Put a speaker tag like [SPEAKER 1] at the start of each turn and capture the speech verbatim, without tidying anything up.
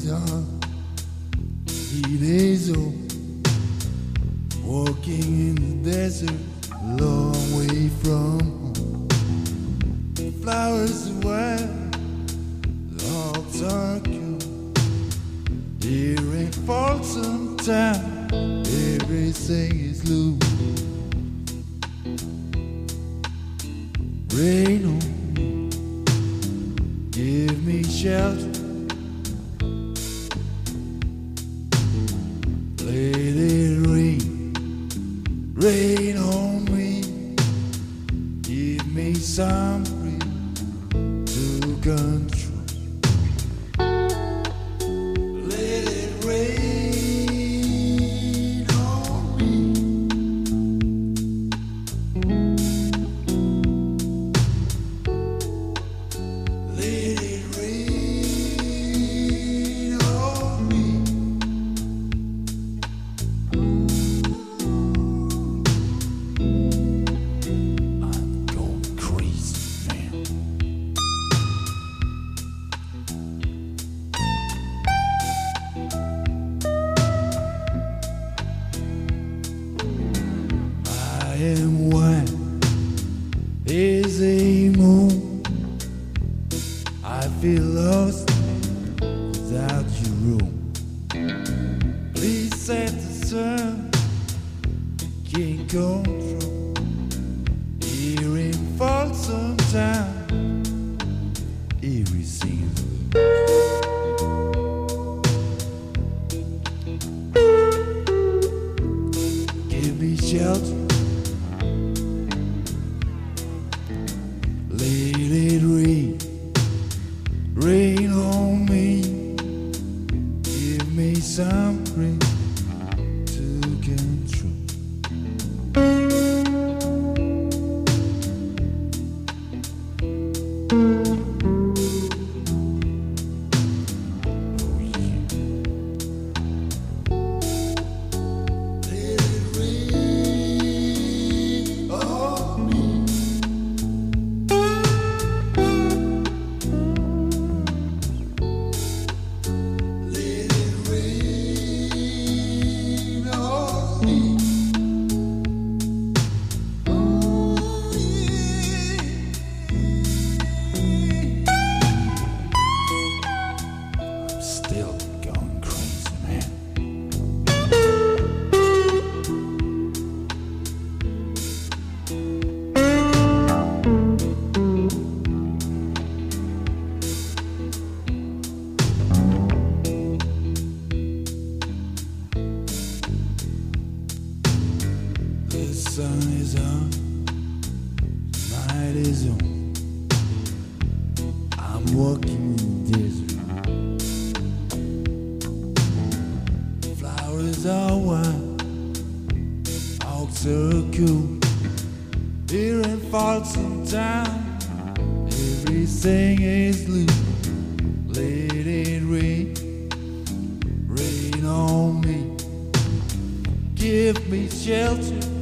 [SPEAKER 1] young, he is old, walking in the desert, a long way from home. Flowers are wild, the hawks are cool. Here in Folsom Town, everything is loose. Rain on me, give me shelter. Let it rain, rain on me. Give me some freedom to control. Let it rain on me. Let it rain on me. I am one, is a moon. I feel lost without your room. Please set the sun, can't control. Here in Folsom Town, everything is loose. Give me shelter. Let it rain, rain on me. Give me some rain to control. Oh yeah. Let it rain on me. Still going crazy, man. The sun is on, the night is on. I'm walking in the desert. Flowers are wild, hawks are cool. Here in Folsom Town, everything is loose. Let it rain, rain on me. Give me shelter.